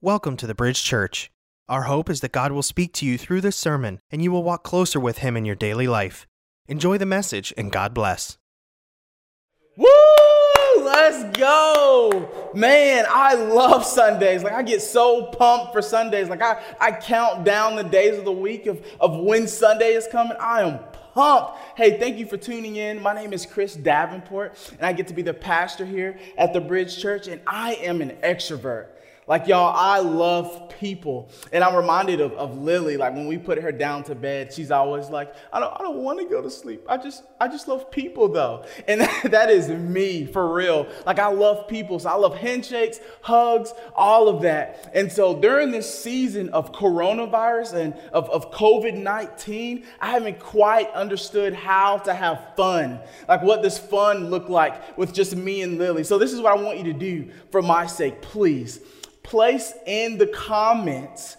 Welcome to the Bridge Church. Our hope is that God will speak to you through this sermon and you will walk closer with Him in your daily life. Enjoy the message and God bless. Woo! Let's go! Man, I love Sundays. Like, I get so pumped for Sundays. Like, I count down the days of the week of when Sunday is coming. I am pumped. Hey, thank you for tuning in. My name is Chris Davenport, and I get to be the pastor here at the Bridge Church, and I am an extrovert. Like, y'all, I love people. And I'm reminded of Lily. Like, when we put her down to bed, she's always like, I don't want to go to sleep. I just love people, though. And that is me, for real. Like, I love people. So I love handshakes, hugs, all of that. And so during this season of coronavirus and of COVID-19, I haven't quite understood how to have fun. Like, what does fun look like with just me and Lily? So this is what I want you to do for my sake, please. Place in the comments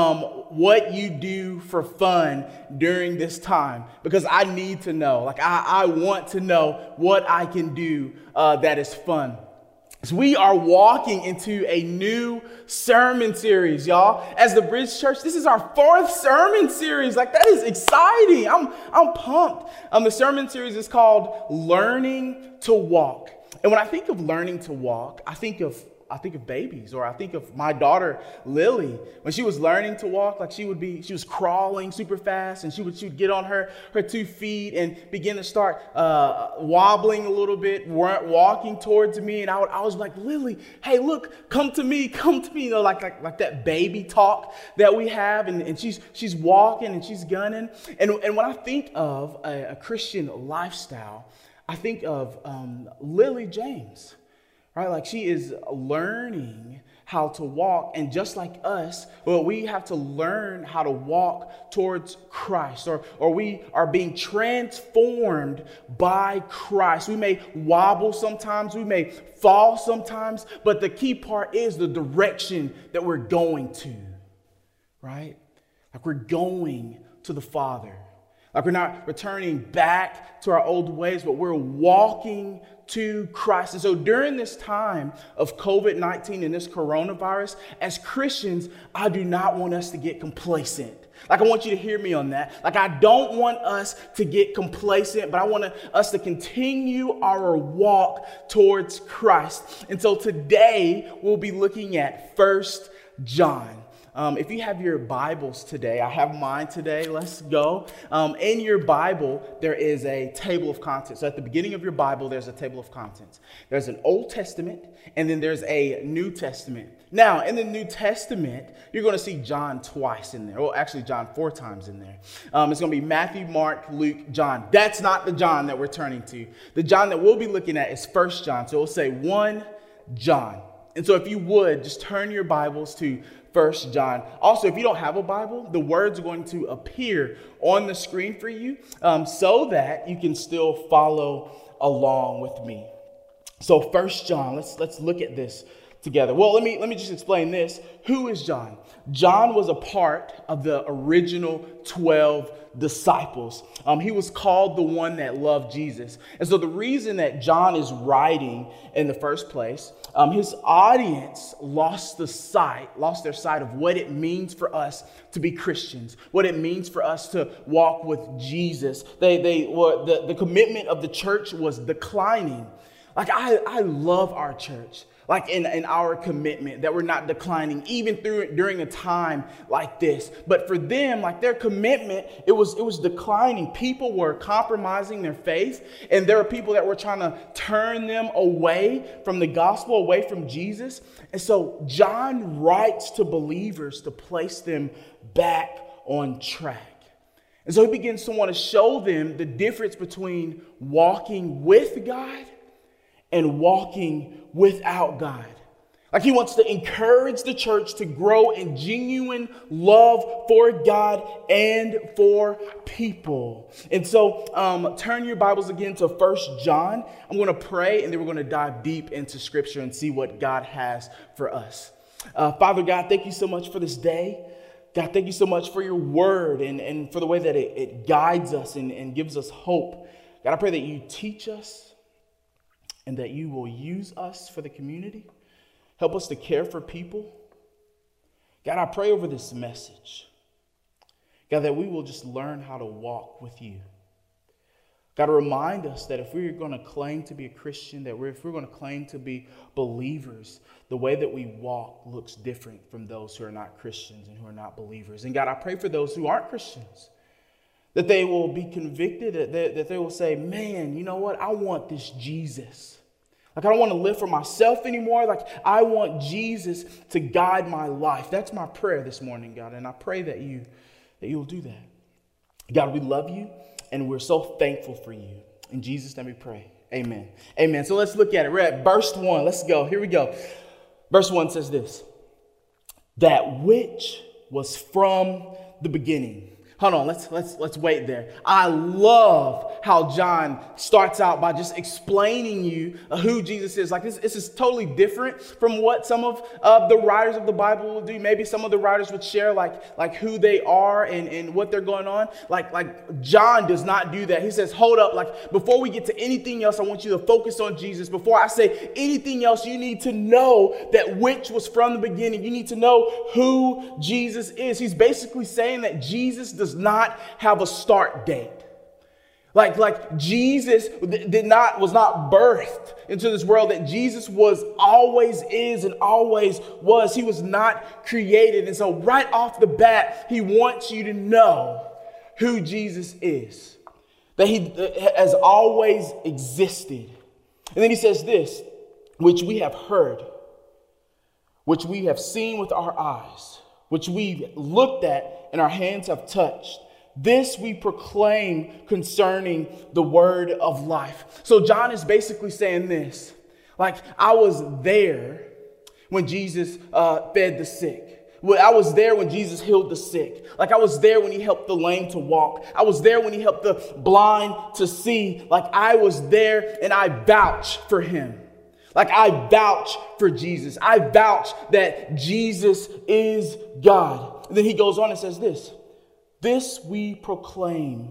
what you do for fun during this time, because I need to know. Like, I want to know what I can do that is fun. So we are walking into a new sermon series, y'all. As the Bridge Church, this is our fourth sermon series. Like, that is exciting. I'm pumped. The sermon series is called Learning to Walk. And when I think of learning to walk, I think of babies, or I think of my daughter, Lily. When she was learning to walk, like she was crawling super fast, and she would get on her 2 feet and begin to start wobbling a little bit, walking towards me. And I was like, Lily, hey, look, come to me, you know, like that baby talk that we have. And she's walking and she's gunning. And when I think of a Christian lifestyle, I think of Lily James. Right, like she is learning how to walk, and just like us, well, we have to learn how to walk towards Christ, or we are being transformed by Christ. We may wobble sometimes, we may fall sometimes, but the key part is the direction that we're going to, right? Like, we're going to the Father. Like, we're not returning back to our old ways, but we're walking to Christ. And so during this time of COVID-19 and this coronavirus, as Christians, I do not want us to get complacent. Like, I want you to hear me on that. Like, I don't want us to get complacent, but I want us to continue our walk towards Christ. And so today we'll be looking at 1 John. If you have your Bibles today, I have mine today. Let's go. In your Bible, there is a table of contents. So at the beginning of your Bible, there's a table of contents. There's an Old Testament, and then there's a New Testament. Now, in the New Testament, you're going to see John twice in there. Well, actually, John 4 times in there. It's going to be Matthew, Mark, Luke, John. That's not the John that we're turning to. The John that we'll be looking at is 1 John. So we'll say 1 John. And so if you would, just turn your Bibles to 1 John. Also, if you don't have a Bible, the words are going to appear on the screen for you so that you can still follow along with me. So 1 John, let's look at this together. Well, let me just explain this. Who is John? John was a part of the original 12 disciples. He was called the one that loved Jesus. And so the reason that John is writing in the first place, his audience lost their sight of what it means for us to be Christians, what it means for us to walk with Jesus. The commitment of the church was declining. Like, I love our church. Like, in our commitment, that we're not declining even during a time like this. But for them, like, their commitment, it was declining. People were compromising their faith, and there were people that were trying to turn them away from the gospel, away from Jesus. And so John writes to believers to place them back on track. And so he begins to want to show them the difference between walking with God and walking without God. Like, he wants to encourage the church to grow in genuine love for God and for people. And so turn your Bibles again to 1 John. I'm going to pray, and then we're going to dive deep into Scripture and see what God has for us. Father God, thank you so much for this day. God, thank you so much for your word and for the way that it guides us and gives us hope. God, I pray that you teach us and that you will use us for the community. Help us to care for people. God, I pray over this message, God, that we will just learn how to walk with you. God, remind us that if we're going to claim to be a Christian, that if we're going to claim to be believers, the way that we walk looks different from those who are not Christians and who are not believers. And God, I pray for those who aren't Christians, that they will be convicted, that they will say, man, you know what? I want this Jesus. Like, I don't want to live for myself anymore. Like, I want Jesus to guide my life. That's my prayer this morning, God. And I pray that you'll do that. God, we love you. And we're so thankful for you. In Jesus' name we pray. Amen. Amen. So let's look at it. We're at verse 1. Let's go. Here we go. Verse 1 says this. That which was from the beginning. Hold on, let's wait there. I love how John starts out by just explaining you who Jesus is. Like this is totally different from what some of the writers of the Bible will do. Maybe some of the writers would share like who they are and what they're going on. Like John does not do that. He says, hold up, like before we get to anything else, I want you to focus on Jesus. Before I say anything else, you need to know that which was from the beginning. You need to know who Jesus is. He's basically saying that Jesus does not have a start date. Like Jesus was not birthed into this world, that Jesus was always is and always was. He was not created. And so right off the bat, he wants you to know who Jesus is, that he has always existed. And then he says this, which we have heard, which we have seen with our eyes, which we've looked at and our hands have touched. This we proclaim concerning the word of life. So John is basically saying this, like, I was there when Jesus fed the sick. I was there when Jesus healed the sick. Like, I was there when he helped the lame to walk. I was there when he helped the blind to see. Like, I was there, and I vouch for him. Like, I vouch for Jesus. I vouch that Jesus is God. And then he goes on and says this. This we proclaim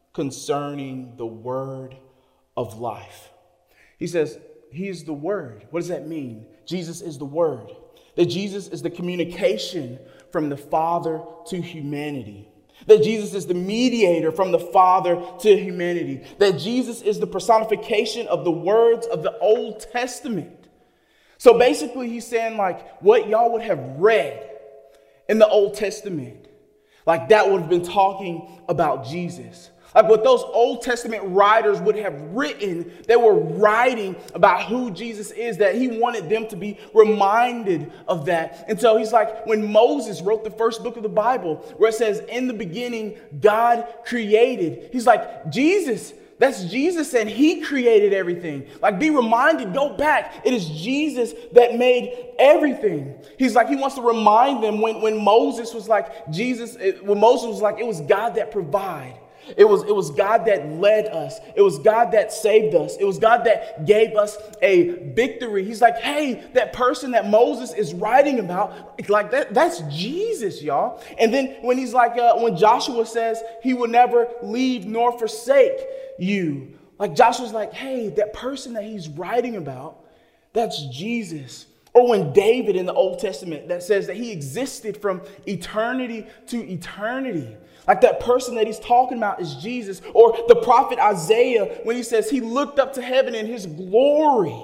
concerning the word of life. He says, he is the word. What does that mean? Jesus is the word. That Jesus is the communication from the Father to humanity. That Jesus is the mediator from the Father to humanity. That Jesus is the personification of the words of the Old Testament. So basically he's saying, like, what y'all would have read in the Old Testament, like that would have been talking about Jesus. Like what those Old Testament writers would have written, they were writing about who Jesus is, that he wanted them to be reminded of that. And so he's like, when Moses wrote the first book of the Bible, where it says, in the beginning, God created. He's like, Jesus, that's Jesus, and he created everything. Like, be reminded, go back. It is Jesus that made everything. He's like, he wants to remind them when Moses was like, it was God that provided. It was God that led us. It was God that saved us. It was God that gave us a victory. He's like, hey, that person that Moses is writing about, like that's Jesus, y'all. And then when he's like, when Joshua says he will never leave nor forsake you, like Joshua's like, hey, that person that he's writing about, that's Jesus. Or when David in the Old Testament that says that he existed from eternity to eternity. Like that person that he's talking about is Jesus. Or the prophet Isaiah when he says he looked up to heaven and his glory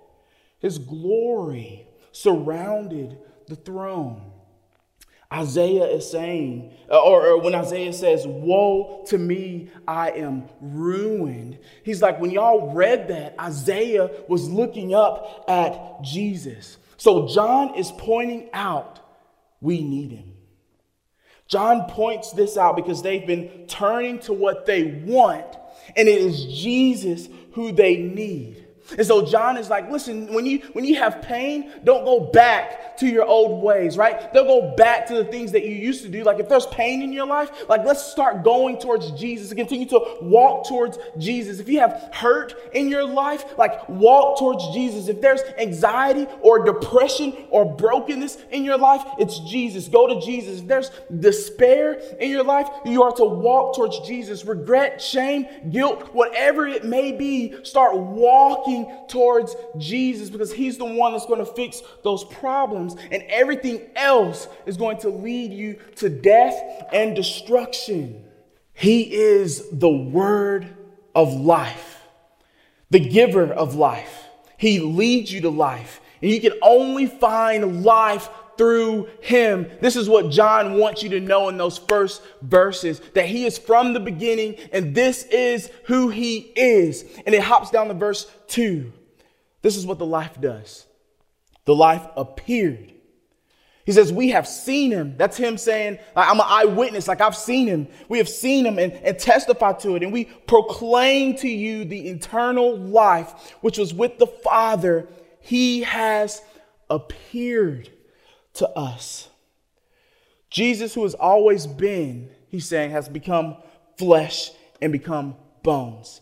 surrounded the throne. Isaiah is saying, or when Isaiah says, woe to me, I am ruined. He's like, when y'all read that, Isaiah was looking up at Jesus. So John is pointing out we need him. John points this out because they've been turning to what they want, and it is Jesus who they need. And so John is like, listen, when you have pain, don't go back to your old ways, right? Don't go back to the things that you used to do. Like if there's pain in your life, like let's start going towards Jesus and continue to walk towards Jesus. If you have hurt in your life, like walk towards Jesus. If there's anxiety or depression or brokenness in your life, it's Jesus. Go to Jesus. If there's despair in your life, you are to walk towards Jesus. Regret, shame, guilt, whatever it may be, start walking walking towards Jesus because he's the one that's going to fix those problems. And everything else is going to lead you to death and destruction. He is the word of life, the giver of life. He leads you to life. And you can only find life through him. This is what John wants you to know in those first verses, that he is from the beginning and this is who he is. And it hops down to verse 2. This is what the life does. The life appeared. He says, we have seen him. That's him saying, I'm an eyewitness, like I've seen him. We have seen him and testify to it. And we proclaim to you the eternal life, which was with the Father. He has appeared to us. Jesus, who has always been, he's saying, has become flesh and become bones.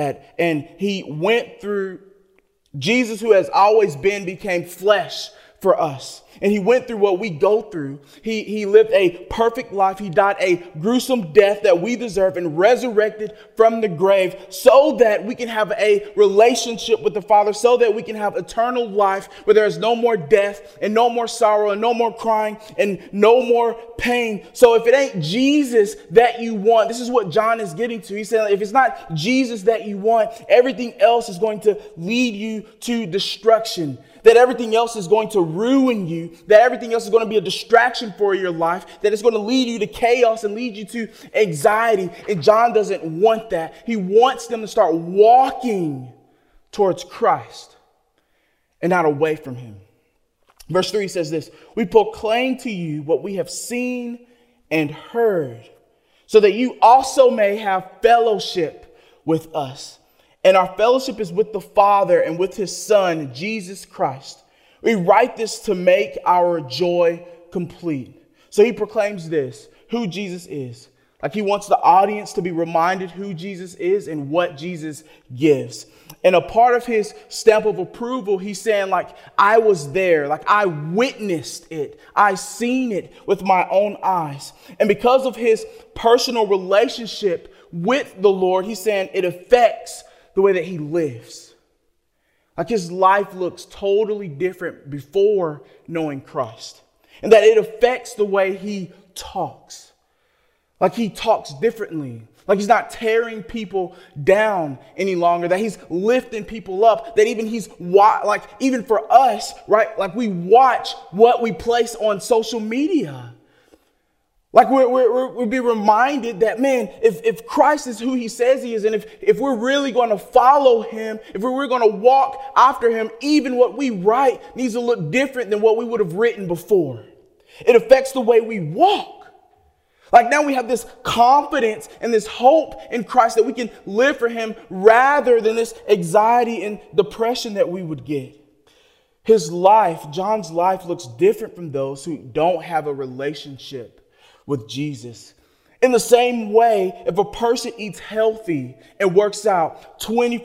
And he went through, Jesus, who has always been, became flesh for us. And he went through what we go through. He lived a perfect life. He died a gruesome death that we deserve and resurrected from the grave so that we can have a relationship with the Father, so that we can have eternal life where there is no more death and no more sorrow and no more crying and no more pain. So if it ain't Jesus that you want, this is what John is getting to. He said, if it's not Jesus that you want, everything else is going to lead you to destruction. That everything else is going to ruin you, that everything else is going to be a distraction for your life, that it's going to lead you to chaos and lead you to anxiety. And John doesn't want that. He wants them to start walking towards Christ and not away from him. Verse 3 says this, we proclaim to you what we have seen and heard, so that you also may have fellowship with us. And our fellowship is with the Father and with his Son, Jesus Christ. We write this to make our joy complete. So he proclaims this, who Jesus is. Like he wants the audience to be reminded who Jesus is and what Jesus gives. And a part of his stamp of approval, he's saying like, I was there, like I witnessed it. I seen it with my own eyes. And because of his personal relationship with the Lord, he's saying it affects the way that he lives. Like his life looks totally different before knowing Christ. And that it affects the way he talks. Like he talks differently. Like he's not tearing people down any longer. That he's lifting people up. That even even for us, right? Like we watch what we place on social media. Like we'll be reminded that, man, if Christ is who he says he is, and if we're really going to follow him, if we're going to walk after him, even what we write needs to look different than what we would have written before. It affects the way we walk. Like now we have this confidence and this hope in Christ that we can live for him rather than this anxiety and depression that we would get. His life, John's life, looks different from those who don't have a relationship with Jesus. In the same way, if a person eats healthy and works out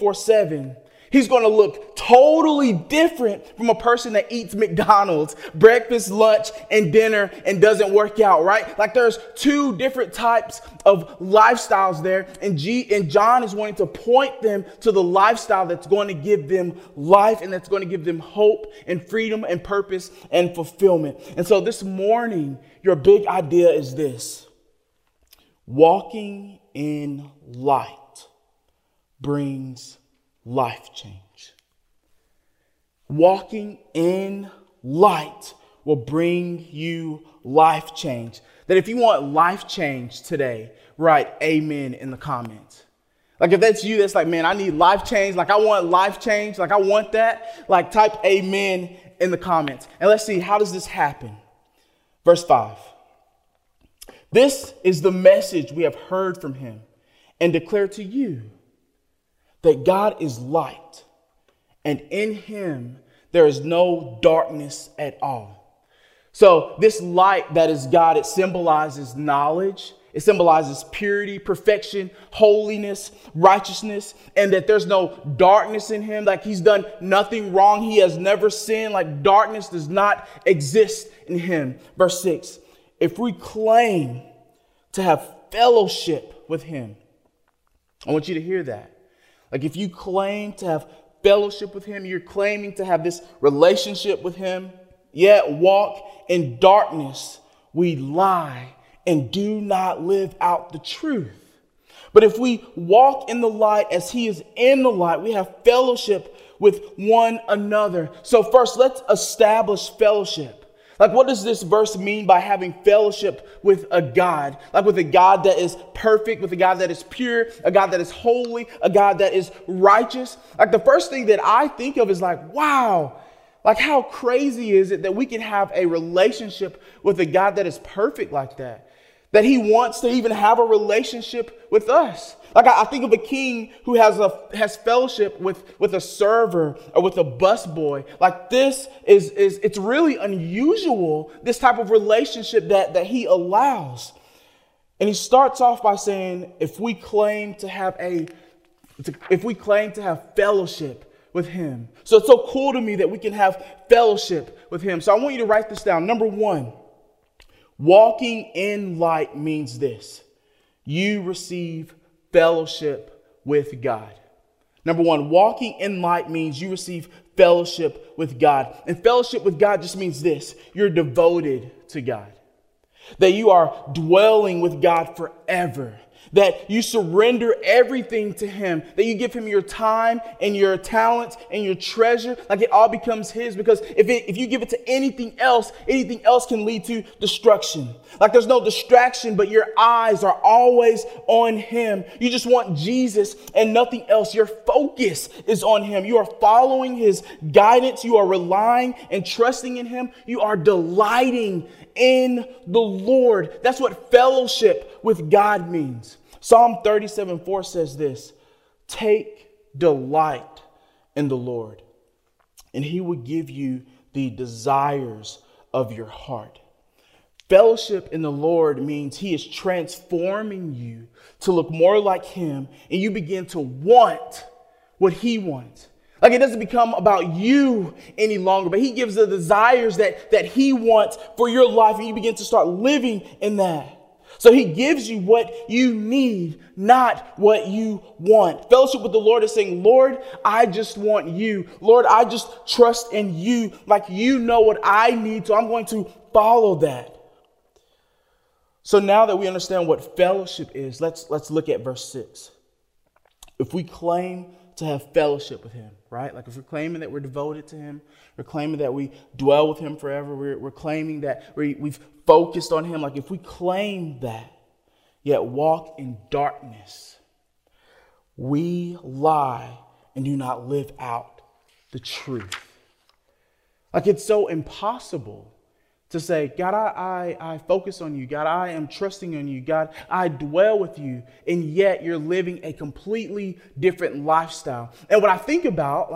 24/7, he's going to look totally different from a person that eats McDonald's, breakfast, lunch, and dinner and doesn't work out, right? Like there's two different types of lifestyles there. And John is wanting to point them to the lifestyle that's going to give them life and that's going to give them hope and freedom and purpose and fulfillment. And so this morning, your big idea is this: walking in light brings life change. Walking in light will bring you life change. That if you want life change today, write amen in the comments. Like if that's you, that's like, man, I need life change. Like I want life change. Like I want that. Like type amen in the comments. And let's see, how does this happen? Verse 5. This is the message we have heard from him and declare to you, that God is light, and in him there is no darkness at all. So this light that is God, it symbolizes knowledge. It symbolizes purity, perfection, holiness, righteousness, and that there's no darkness in him. Like he's done nothing wrong. He has never sinned. Like darkness does not exist in him. Verse 6, if we claim to have fellowship with him, I want you to hear that. Like if you claim to have fellowship with him. You're claiming to have this relationship with him, yet walk in darkness. We lie and do not live out the truth. But if we walk in the light as he is in the light, we have fellowship with one another. So first, let's establish fellowship. Like, what does this verse mean by having fellowship with a God? Like, with a God that is perfect, with a God that is pure, a God that is holy, a God that is righteous. Like, the first thing that I think of is like, wow, like how crazy is it that we can have a relationship with a God that is perfect like that? That he wants to even have a relationship with us. Like, I think of a king who has fellowship with a server or with a busboy. Like, this it's really unusual, this type of relationship that he allows. And he starts off by saying, if we claim to have fellowship with him. So it's so cool to me that we can have fellowship with him. So I want you to write this down. Number one, walking in light means this: you receive fellowship with God. Number one, walking in light means you receive fellowship with God. And fellowship with God just means this: you're devoted to God. That you are dwelling with God forever. That you surrender everything to him. That you give him your time and your talents and your treasure. Like, it all becomes his. Because if you give it to anything else can lead to destruction. Like, there's no distraction, but your eyes are always on him. You just want Jesus and nothing else. Your focus is on him. You are following his guidance. You are relying and trusting in him. You are delighting in the Lord. That's what fellowship with God means. Psalm 37:4 says this: take delight in the Lord, and he will give you the desires of your heart. Fellowship in the Lord means he is transforming you to look more like him, and you begin to want what he wants. Like, it doesn't become about you any longer, but he gives the desires that he wants for your life, and you begin to start living in that. So he gives you what you need, not what you want. Fellowship with the Lord is saying, Lord, I just want you. Lord, I just trust in you. Like, you know what I need, so I'm going to follow that. So now that we understand what fellowship is, let's look at verse 6. If we claim to have fellowship with him, right? Like, if we're claiming that we're devoted to him, we're claiming that we dwell with him forever, we're claiming that we've focused on him. Like, if we claim that, yet walk in darkness, we lie and do not live out the truth. Like, it's so impossible to say, God, I focus on you. God, I am trusting on you. God, I dwell with you. And yet you're living a completely different lifestyle. And what I think about,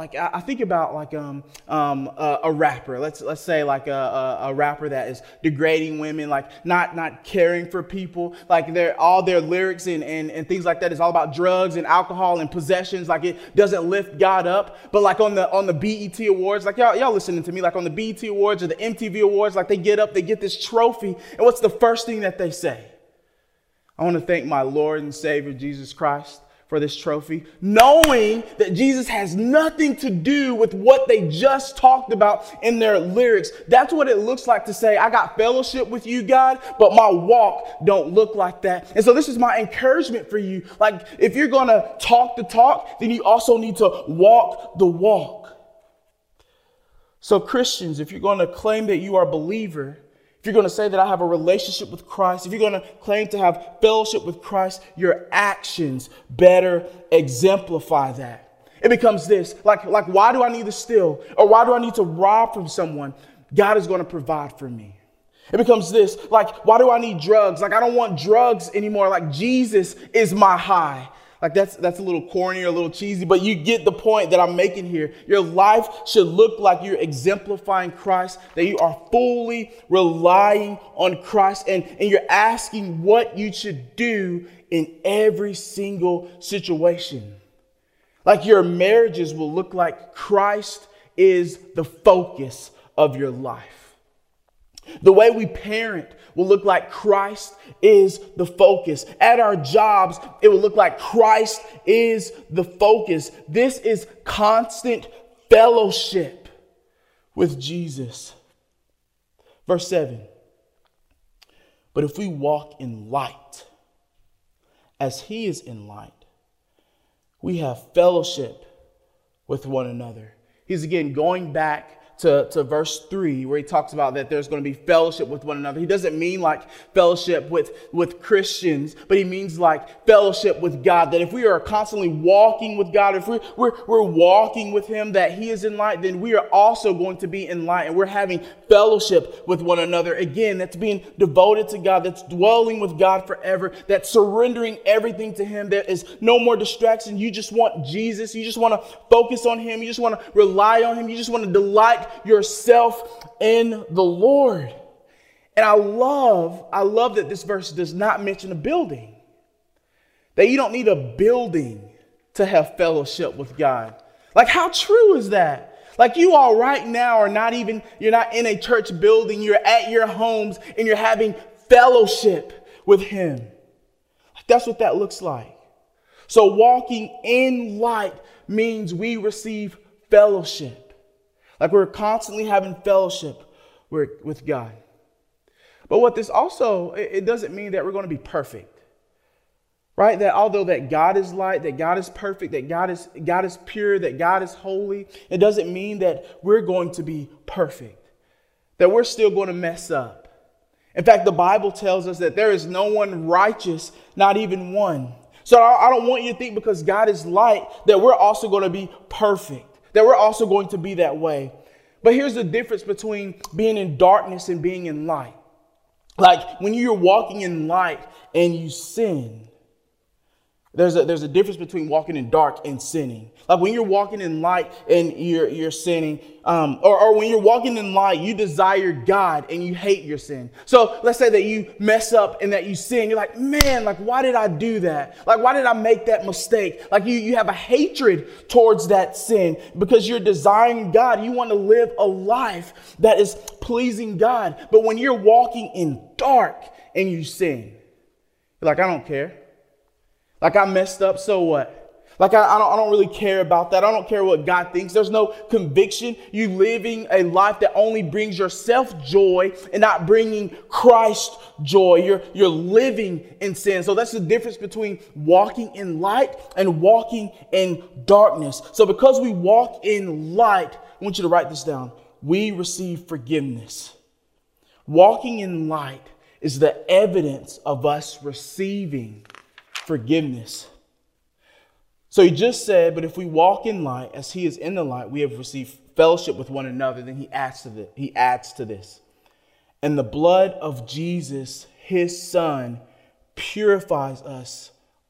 a rapper. Let's say like a rapper that is degrading women, like not caring for people. Like, all their lyrics and things like that is all about drugs and alcohol and possessions. Like, it doesn't lift God up. But like on the BET Awards, like y'all listening to me, like on the BET Awards or the MTV Awards, like they get up, they get this trophy, and what's the first thing that they say? I want to thank my Lord and Savior Jesus Christ for this trophy, knowing that Jesus has nothing to do with what they just talked about in their lyrics. That's what it looks like to say, I got fellowship with you, God, but my walk don't look like that. And so this is my encouragement for you. Like, if you're going to talk the talk, then you also need to walk the walk. So Christians, if you're going to claim that you are a believer, if you're going to say that I have a relationship with Christ, if you're going to claim to have fellowship with Christ, your actions better exemplify that. It becomes this, like why do I need to steal? Or why do I need to rob from someone? God is going to provide for me. It becomes this, like, why do I need drugs? Like, I don't want drugs anymore. Like, Jesus is my high. Like, that's a little corny or a little cheesy, but you get the point that I'm making here. Your life should look like you're exemplifying Christ, that you are fully relying on Christ, and you're asking what you should do in every single situation. Like, your marriages will look like Christ is the focus of your life. The way we parent will look like Christ is the focus. At our jobs, it will look like Christ is the focus. This is constant fellowship with Jesus. Verse 7. But if we walk in light, as he is in light, we have fellowship with one another. He's again going back to verse 3, where he talks about that there's going to be fellowship with one another. He doesn't mean like fellowship with Christians, but he means like fellowship with God. That if we are constantly walking with God, if we're walking with him, that he is in light, then we are also going to be in light, and we're having fellowship with one another. Again, that's being devoted to God, that's dwelling with God forever, that's surrendering everything to him. There is no more distraction. You just want Jesus. You just want to focus on him. You just want to rely on him. You just want to delight yourself in the Lord. And I love that this verse does not mention a building. That you don't need a building to have fellowship with God. Like, how true is that? Like, you all right now are you're not in a church building, you're at your homes and you're having fellowship with him. Like, that's what that looks like. So walking in light means we receive fellowship. Like, we're constantly having fellowship with God. But what this also, it doesn't mean that we're going to be perfect. Right? That although that God is light, that God is perfect, that God is pure, that God is holy, it doesn't mean that we're going to be perfect. That we're still going to mess up. In fact, the Bible tells us that there is no one righteous, not even one. So I don't want you to think because God is light that we're also going to be perfect. That we're also going to be that way. But here's the difference between being in darkness and being in light. Like, when you're walking in light and you sin, there's a difference between walking in dark and sinning. Like, when you're walking in light and you're sinning, or when you're walking in light, you desire God and you hate your sin. So let's say that you mess up and that you sin. You're like, man, like, why did I do that? Like, why did I make that mistake? Like, you have a hatred towards that sin because you're desiring God. You want to live a life that is pleasing God. But when you're walking in dark and you sin, you're like, I don't care. Like, I messed up, so what? Like, I don't really care about that. I don't care what God thinks. There's no conviction. You living a life that only brings yourself joy and not bringing Christ joy. You're living in sin. So that's the difference between walking in light and walking in darkness. So because we walk in light, I want you to write this down. We receive forgiveness. Walking in light is the evidence of us receiving forgiveness. So he just said, but if we walk in light as he is in the light, we have received fellowship with one another. Then he adds to this. And the blood of Jesus, his son, purifies us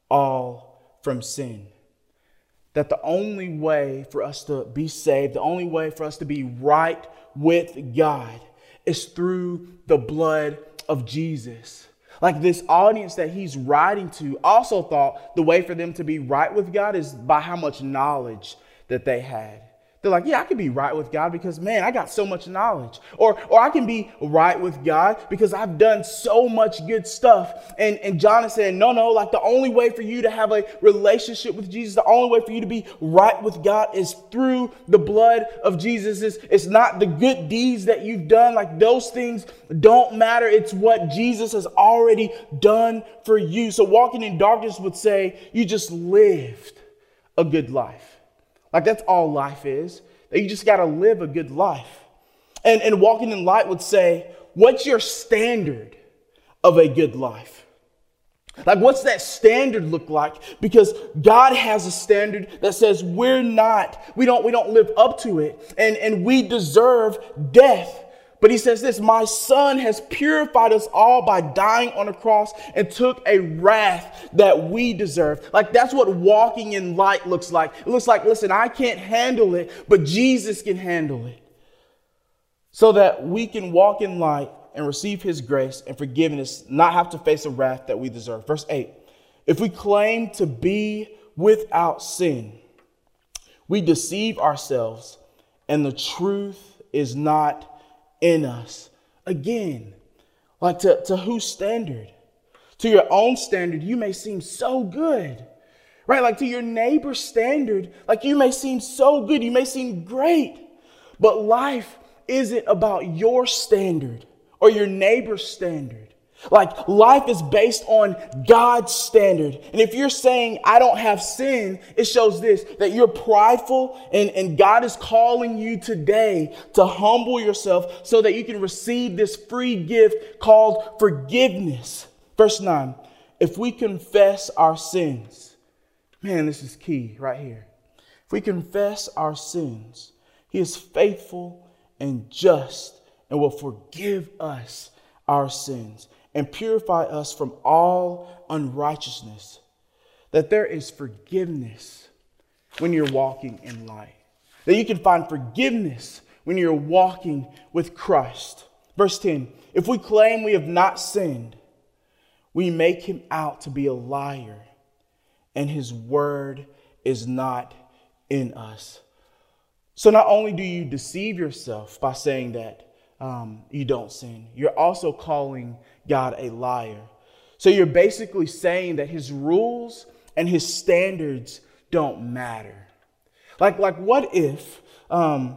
all from sin. That the only way for us to be saved, the only way for us to be right with God is through the blood of Jesus. Like, this audience that he's writing to also thought the way for them to be right with God is by how much knowledge that they had. They're like, yeah, I can be right with God because, man, I got so much knowledge. Or I can be right with God because I've done so much good stuff. And John is saying, no, like, the only way for you to have a relationship with Jesus, the only way for you to be right with God is through the blood of Jesus. It's not the good deeds that you've done. Like, those things don't matter. It's what Jesus has already done for you. So walking in darkness would say you just lived a good life. Like, that's all life is. That you just got to live a good life. And walking in light would say, what's your standard of a good life? Like, what's that standard look like? Because God has a standard that says we don't live up to it. And we deserve death. But he says this, my son has purified us all by dying on a cross and took a wrath that we deserve. Like, that's what walking in light looks like. It looks like, listen, I can't handle it, but Jesus can handle it. So that we can walk in light and receive his grace and forgiveness, not have to face a wrath that we deserve. Verse 8, if we claim to be without sin, we deceive ourselves and the truth is not in us. Again, like to whose standard? To your own standard, you may seem so good, right? Like to your neighbor's standard, like you may seem so good, you may seem great, but life isn't about your standard or your neighbor's standard. Like life is based on God's standard. And if you're saying, I don't have sin, it shows this, that you're prideful and God is calling you today to humble yourself so that you can receive this free gift called forgiveness. Verse 9, if we confess our sins, man, this is key right here. If we confess our sins, He is faithful and just and will forgive us our sins and purify us from all unrighteousness. That there is forgiveness when you're walking in light. That you can find forgiveness when you're walking with Christ. Verse 10, if we claim we have not sinned, we make Him out to be a liar, and His word is not in us. So not only do you deceive yourself by saying that you don't sin, you're also calling God a liar. So you're basically saying that His rules and His standards don't matter. Like what if, right?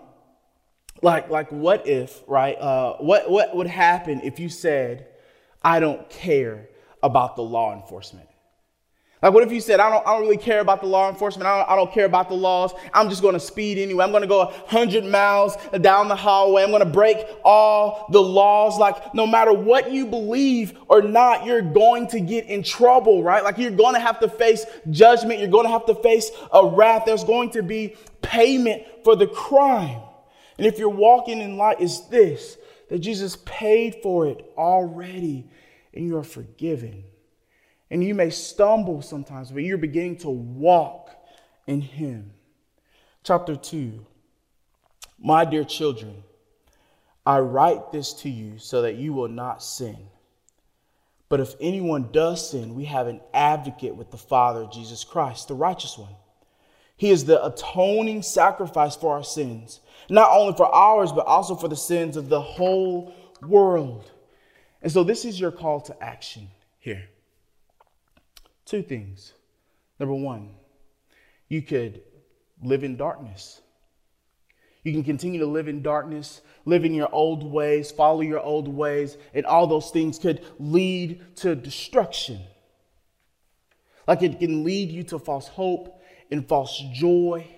What would happen if you said, I don't care about the law enforcement? Like, what if you said, I don't really care about the law enforcement. I don't care about the laws. I'm just going to speed anyway. I'm going to go 100 miles down the highway. I'm going to break all the laws. Like, no matter what you believe or not, you're going to get in trouble, right? Like, you're going to have to face judgment. You're going to have to face a wrath. There's going to be payment for the crime. And if you're walking in light, it's this, that Jesus paid for it already and you are forgiven. And you may stumble sometimes, but you're beginning to walk in Him. Chapter 2. My dear children, I write this to you so that you will not sin. But if anyone does sin, we have an advocate with the Father, Jesus Christ, the righteous one. He is the atoning sacrifice for our sins, not only for ours, but also for the sins of the whole world. And so this is your call to action here. Two things. Number one, you could live in darkness. You can continue to live in darkness, live in your old ways, follow your old ways, and all those things could lead to destruction. Like it can lead you to false hope and false joy.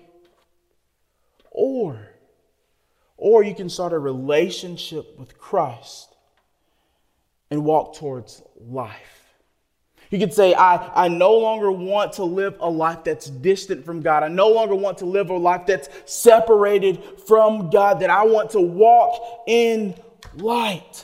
Or you can start a relationship with Christ and walk towards life. You could say, I no longer want to live a life that's distant from God. I no longer want to live a life that's separated from God, that I want to walk in light.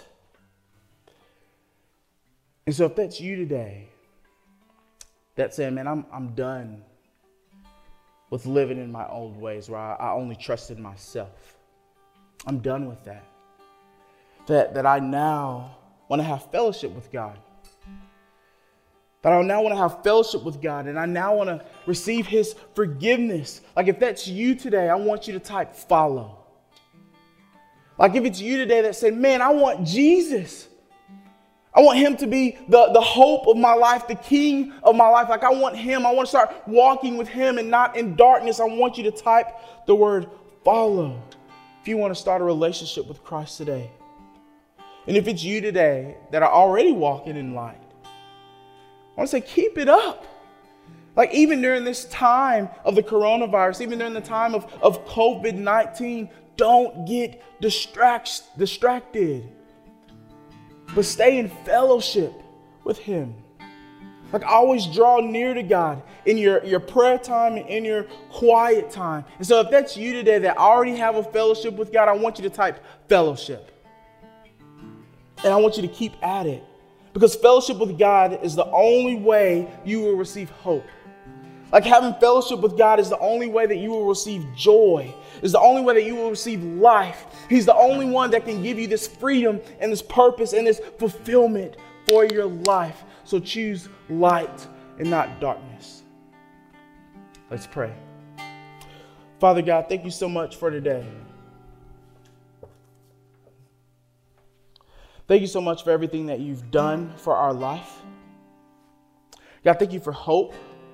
And so if that's you today, that's saying, man, I'm done with living in my old ways where I only trusted myself. I'm done with that. That I now want to have fellowship with God. That I now want to have fellowship with God, and I now want to receive His forgiveness. Like if that's you today, I want you to type follow. Like if it's you today that said, man, I want Jesus. I want Him to be the hope of my life, the King of my life. Like I want Him. I want to start walking with Him and not in darkness. I want you to type the word follow if you want to start a relationship with Christ today. And if it's you today that are already walking in light, I want to say, keep it up. Like even during this time of the coronavirus, even during the time of COVID-19, don't get distracted. But stay in fellowship with Him. Like always draw near to God in your prayer time and in your quiet time. And so if that's you today that already have a fellowship with God, I want you to type fellowship. And I want you to keep at it. Because fellowship with God is the only way you will receive hope. Like having fellowship with God is the only way that you will receive joy. It's the only way that you will receive life. He's the only one that can give you this freedom and this purpose and this fulfillment for your life. So choose light and not darkness. Let's pray. Father God, thank you so much for today. Thank you so much for everything that you've done for our life. God, thank you for hope.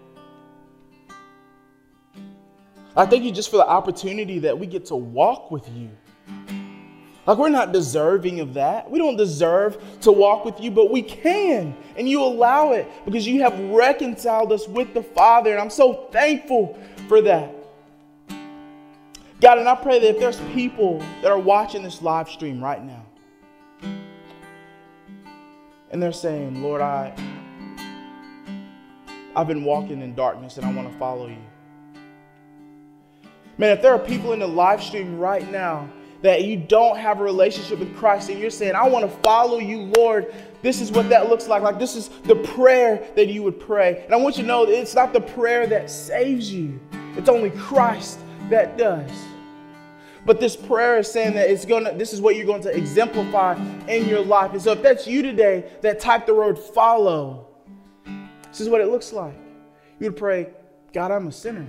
I thank you just for the opportunity that we get to walk with you. Like, we're not deserving of that. We don't deserve to walk with you, but we can. And you allow it because you have reconciled us with the Father. And I'm so thankful for that. God, and I pray that if there's people that are watching this live stream right now, and they're saying, Lord, I've been walking in darkness and I want to follow you. Man, if there are people in the live stream right now that you don't have a relationship with Christ and you're saying, I want to follow you, Lord, this is what that looks like. Like, this is the prayer that you would pray. And I want you to know that it's not the prayer that saves you. It's only Christ that does. But this prayer is saying that this is what you're going to exemplify in your life. And so if that's you today that type the word follow, this is what it looks like. You would pray, God, I'm a sinner.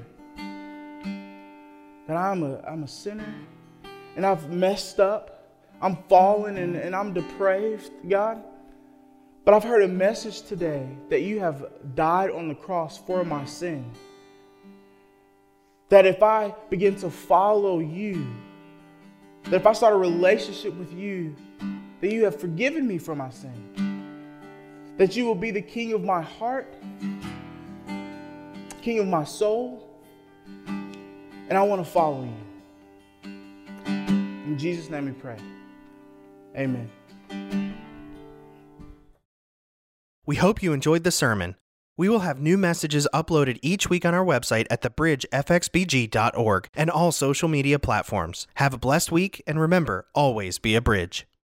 God, I'm a sinner. And I've messed up. I'm fallen and I'm depraved, God. But I've heard a message today that you have died on the cross for my sin. That if I begin to follow you, that if I start a relationship with you, that you have forgiven me for my sin. That you will be the king of my heart, king of my soul, and I want to follow you. In Jesus' name we pray. Amen. We hope you enjoyed the sermon. We will have new messages uploaded each week on our website at thebridgefxbg.org and all social media platforms. Have a blessed week, and remember, always be a bridge.